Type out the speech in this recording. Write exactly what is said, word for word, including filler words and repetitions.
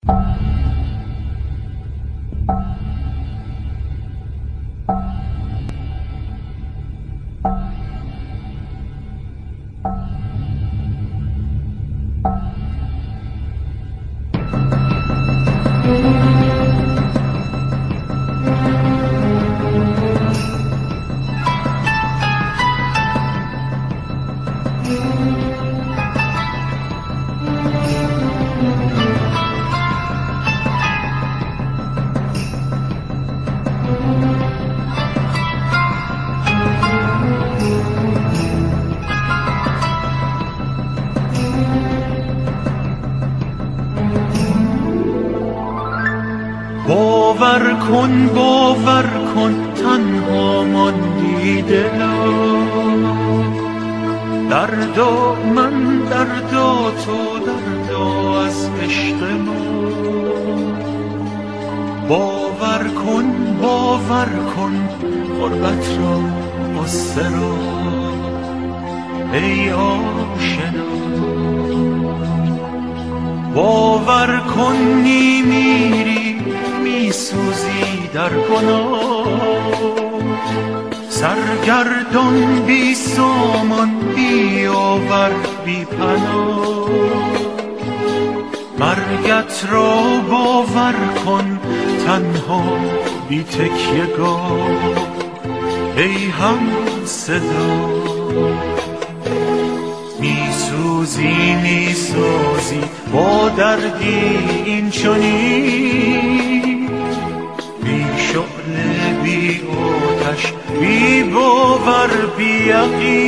باور کن باور کن تنها ماندی دلا، دردا من دردا تو دردا از عشق ما. باور کن باور کن غربت را غصه را ای آشنا. باور کن میمیری میسوزی در گناه، سرگردان بی سامان بی آور بی پناه. مرگت را باور کن تنها بی تکیه‌گاه ای هم صدا. میسوزی میسازی با دردی این چنین، بی شعله بی آتش بی باور بی یقین.